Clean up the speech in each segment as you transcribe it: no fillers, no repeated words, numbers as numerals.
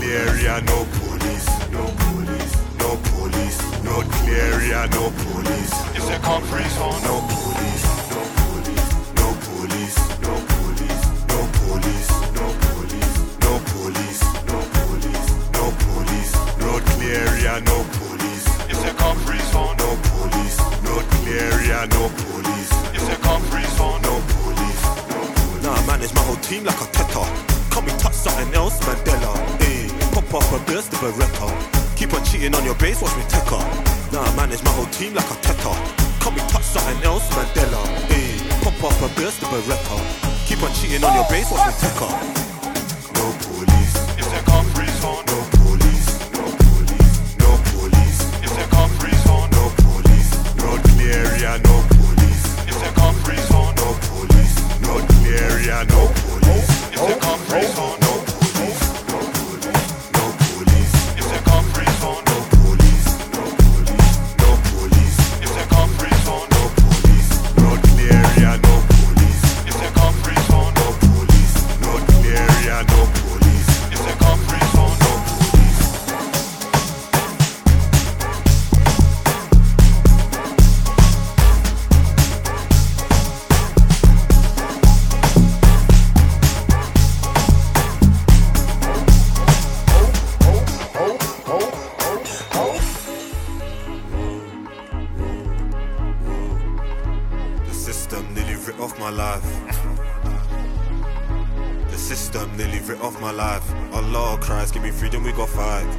clear area, no police, no police, no police, no clear area, no police. It's a country zone. No police, no police, no police, no police, no police, no police, no police, no police, no police, road clear area, no police. It's a country zone. No police, road clear area, no police. It's a country zone. No police, no police. Nah, I manage my whole team like a teta. Come me touch something else, Mandela. Ayy, pop off a burst of a Beretta. Keep on cheating on your base, watch me take her. Nah, I manage my whole team like a teta. Come me touch something else, Mandela. Ayy, pop off a burst of a Beretta. Keep on cheating on your base, watch me take her. No police, It's a country zone. no police, no police, no police, It's a country zone. no police, road clear area, no police. It's a country zone. No police, road clear area, no police. It's a country zone. No police, no police, no police, It's a country zone. no police, no police, no police, It's a country zone. no police, road clear area, no police. It's a country zone. No police, road clear area, no police. It's a country zone. No police. The system nearly ripped off my life. The system nearly ripped off my life. Allah Christ, give me freedom, we got fight.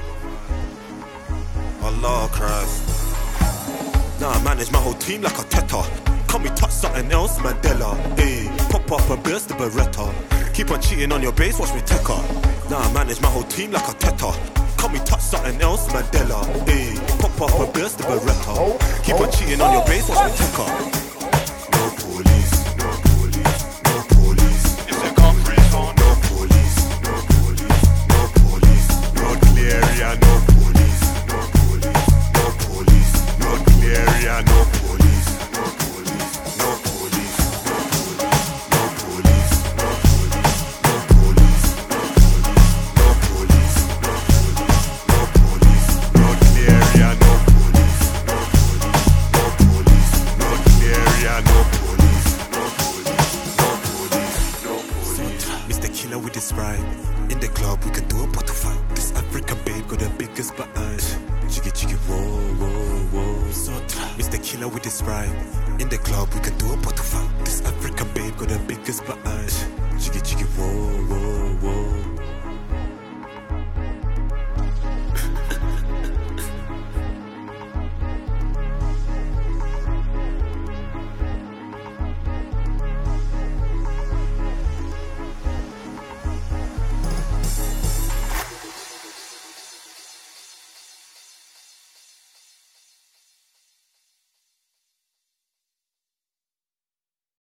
Allah Christ. Nah, I manage my whole team like a teta. Come me touch something else, Mandela. Ayy, pop off a burst of Beretta. Keep on cheating on your base, watch me take her. Nah, I manage my whole team like a teta. Come me touch something else, Mandela. Ayy, pop off a burst of Beretta. Keep on cheating on your base, watch me take her. No police, no police, no police, It's a country zone. no police, no police, no police, road clear area, no police, no police, no police, road clear area, no police, no police, no police, no police, no police, no police, no police, no police, no police, road clear area, no police, no police, road clear area, no police, no police, no police, no police. Mr. Killer with the sprite. In the club, we can do a bottle fight. This African babe got the biggest buttons. Jiggy jiggy whoa whoa whoa. Mr. Killer with the sprite. In the club, we can do a bottle fight. This African babe got the biggest buttons.